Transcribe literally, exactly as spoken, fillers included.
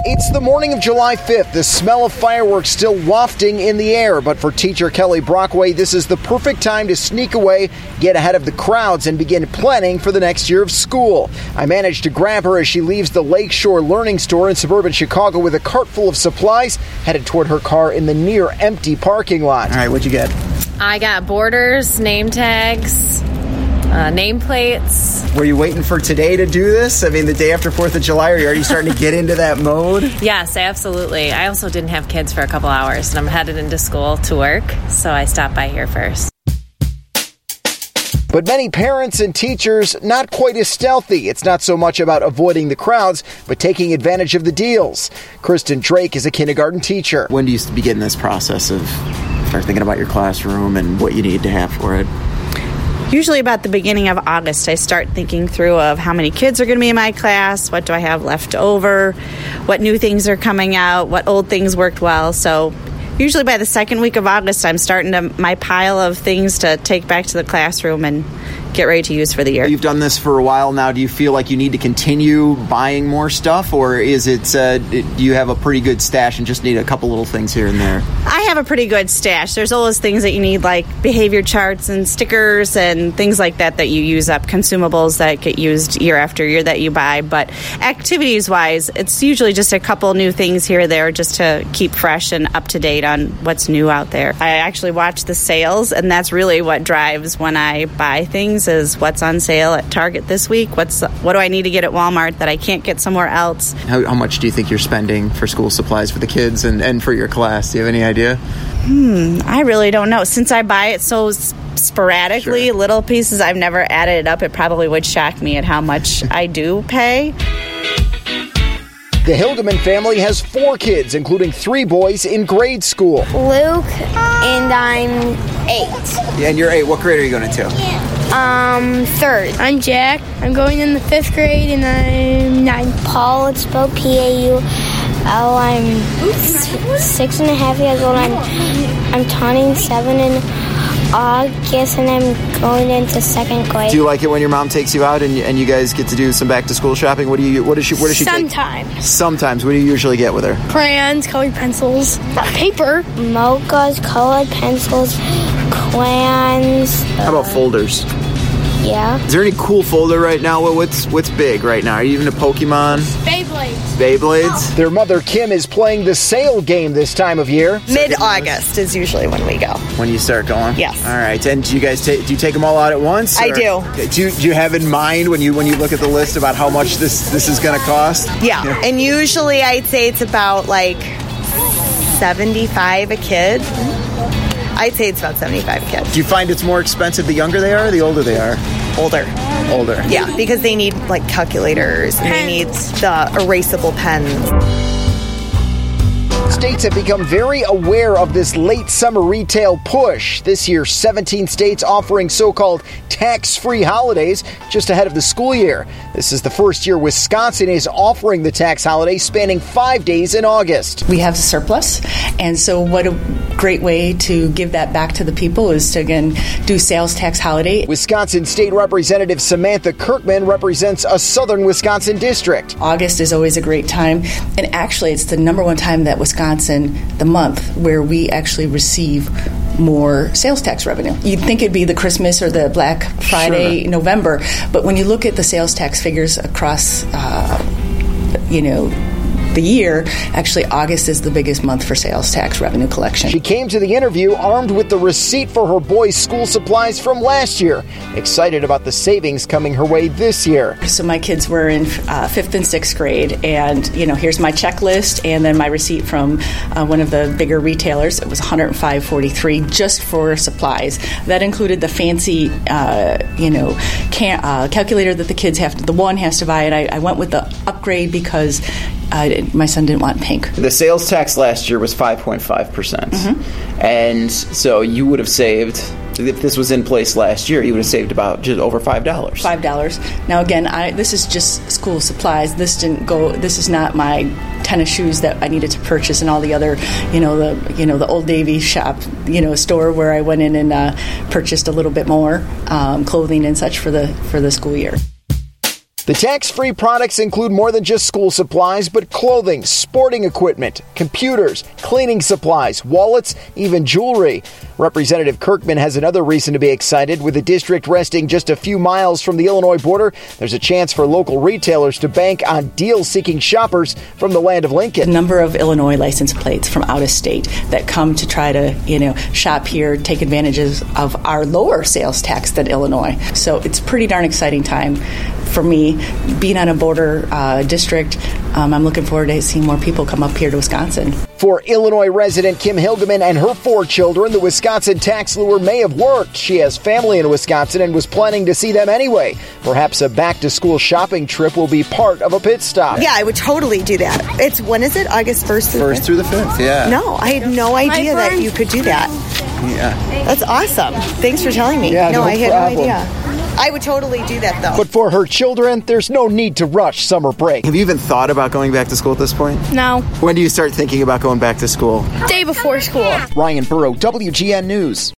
It's the morning of July fifth. The smell of fireworks still wafting in the air, but for teacher Kelly Brockway, this is the perfect time to sneak away, get ahead of the crowds, and begin planning for the next year of school. I managed to grab her as she leaves the Lakeshore Learning Store in suburban Chicago with a cart full of supplies, headed toward her car in the near-empty parking lot. All right, what'd you get? I got borders, name tags, uh, nameplates. Were you waiting for today to do this? I mean, the day after fourth of July, are you already starting to get into that mode? Yes, absolutely. I also didn't have kids for a couple hours, and I'm headed into school to work, so I stopped by here first. But many parents and teachers, not quite as stealthy. It's not so much about avoiding the crowds, but taking advantage of the deals. Kristen Drake is a kindergarten teacher. When do you begin this process of start thinking about your classroom and what you need to have for it? Usually about the beginning of August, I start thinking through of how many kids are going to be in my class, what do I have left over, what new things are coming out, what old things worked well. So usually by the second week of August, I'm starting to my pile of things to take back to the classroom and get ready to use for the year. You've done this for a while now. Do you feel like you need to continue buying more stuff, or is it, uh, do you have a pretty good stash and just need a couple little things here and there? I have a pretty good stash. There's always things that you need, like behavior charts and stickers and things like that that you use up, consumables that get used year after year that you buy. But activities-wise, it's usually just a couple new things here or there just to keep fresh and up to date on what's new out there. I actually watch the sales, and that's really what drives when I buy things, is what's on sale at Target this week, what's what do I need to get at Walmart that I can't get somewhere else. How, how much do you think you're spending for school supplies for the kids and, and for your class? Do you have any idea? Hmm, I really don't know. Since I buy it so sporadically, sure. little pieces, I've never added it up. It probably would shock me at how much I do pay. The Hildeman family has four kids, including three boys in grade school. Luke, and I'm eight. Yeah, and you're eight. What grade are you going into? Um, third. I'm Jack. I'm going in the fifth grade, and I'm nine. Paul, it's spelled P A U L. I'm s- six and a half years old. I'm, I'm turning seven in August, and I'm going into second grade. Do you like it when your mom takes you out and, and you guys get to do some back-to-school shopping? What do you? What does she? Where does she Sometimes. take? Sometimes. What do you usually get with her? Crayons, colored pencils, paper, mochas, colored pencils, crayons. How about folders? Yeah. Is there any cool folder right now? What- What's what's big right now? Are you even a Pokemon? Beyblades. Beyblades? Oh. Their mother, Kim, is playing the sale game this time of year. Mid-August is usually when we go. When you start going? Yes. All right. And do you guys take, do you take them all out at once? I or- do. Do you, do you have in mind when you when you look at the list about how much this, this is going to cost? Yeah. And usually I'd say it's about like seventy-five a kid. I'd say it's about seventy-five a kid. Do you find it's more expensive the younger they are or the older they are? Older. Older. Yeah, because they need like calculators and they need the erasable pens. States have become very aware of this late summer retail push. This year, seventeen states offering so-called tax-free holidays just ahead of the school year. This is the first year Wisconsin is offering the tax holiday spanning five days in August. We have a surplus, and so what a great way to give that back to the people is to, again, do sales tax holiday. Wisconsin State Representative Samantha Kirkman represents a southern Wisconsin district. August is always a great time, and actually it's the number one time that Wisconsin, the month, where we actually receive more sales tax revenue. You'd think it'd be the Christmas or the Black Friday, Sure. November, but when you look at the sales tax figures across, uh, you know, the year, actually August is the biggest month for sales tax revenue collection. She came to the interview armed with the receipt for her boys' school supplies from last year, excited about the savings coming her way this year. So my kids were in uh, fifth and sixth grade, and you know, here's my checklist, and then my receipt from uh, one of the bigger retailers. It was one hundred five forty-three just for supplies. That included the fancy, uh, you know, can, uh, calculator that the kids have. To, the one has to buy it. I, I went with the upgrade because uh, my son didn't want pink. The sales tax last year was five point five percent. Mm-hmm. And so you would have saved, if this was in place last year, you would have saved about just over five dollars. five dollars. Now, again, I, this is just school supplies. This didn't go, this is not my tennis shoes that I needed to purchase and all the other, you know, the you know the Old Navy shop, you know, store where I went in and uh, purchased a little bit more um, clothing and such for the for the school year. The tax-free products include more than just school supplies, but clothing, sporting equipment, computers, cleaning supplies, wallets, even jewelry. Representative Kirkman has another reason to be excited. With the district resting just a few miles from the Illinois border, there's a chance for local retailers to bank on deal-seeking shoppers from the land of Lincoln. A number of Illinois license plates from out of state that come to try to, you know, shop here, take advantages of our lower sales tax than Illinois. So it's a pretty darn exciting time for me, being on a border uh, district. Um, I'm looking forward to seeing more people come up here to Wisconsin. For Illinois resident Kim Hilgeman and her four children, the Wisconsin tax lure may have worked. She has family in Wisconsin and was planning to see them anyway. Perhaps a back-to-school shopping trip will be part of a pit stop. Yeah, I would totally do that. It's, when is it? August first through the First through the fifth, yeah. No, I had no idea that you could do that. Yeah. That's awesome. Thanks for telling me. Yeah, no, no I had problem. no idea. I would totally do that, though. But for her children, there's no need to rush summer break. Have you even thought about going back to school at this point? No. When do you start thinking about going back to school? Day before school. Ryan Burrow, W G N News.